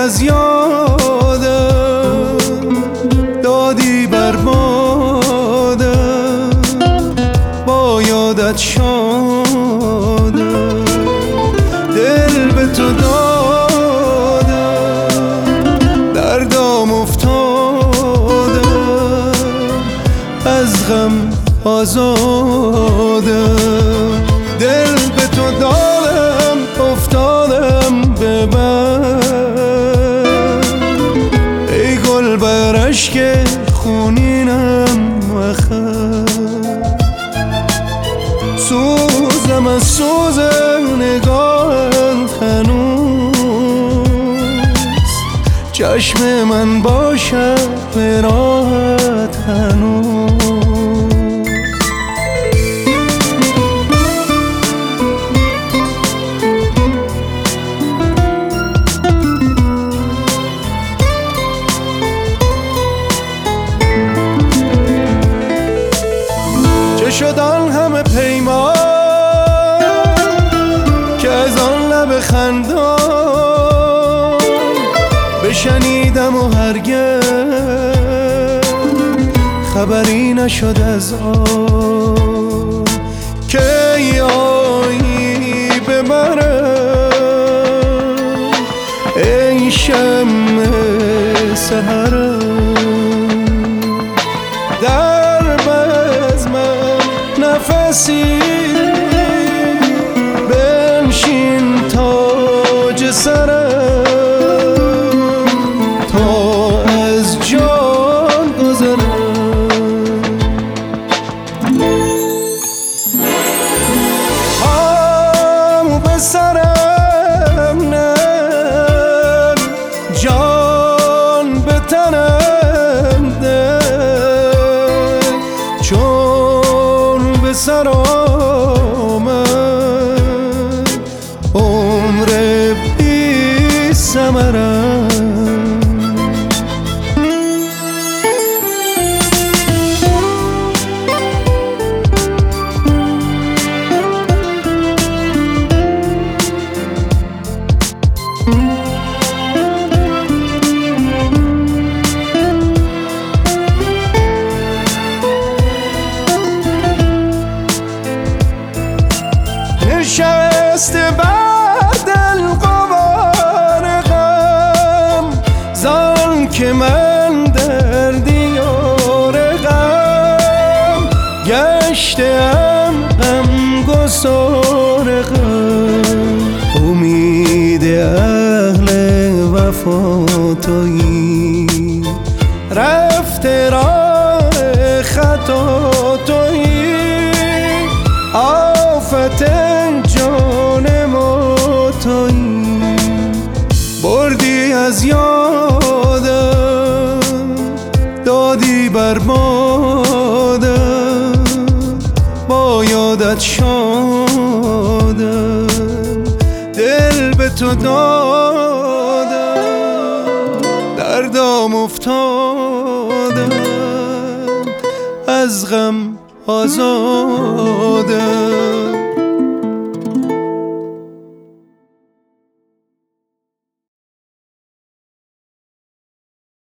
از یادم، دادی بر بادم، با یادت شادم، دل به تو دادم، دردام افتادم، از غم آزادم، دل به تو دادم، افتادم به من، ای گل بر اشک خونینم مخم، سوزم از سوز نگاهت هنوز، چشم من باشد به راهت هنوز. شد آن همه پیمان که از آن لب خندان بشنیدم و هرگز خبری نشد از آن که آیی ببرم، ای شمع سحرم، در بزم نفسی بنشین تاج سرم تا از جان گذرم، پامو به سرم نه جان به تنم ده، چون به سر آمد عمر بی ثمرم، نشسته بر دل غبار غم، زان که من در دیار غم گشتم، غمگسار غم، امید اهل وفا تویی، رفته راه خطا تویی، آفت جان ما تویی، بردی از یادم، دادی بر بادم، با یادت شادم، دل به تو دادم، دردام افتادم، از غم آزادم.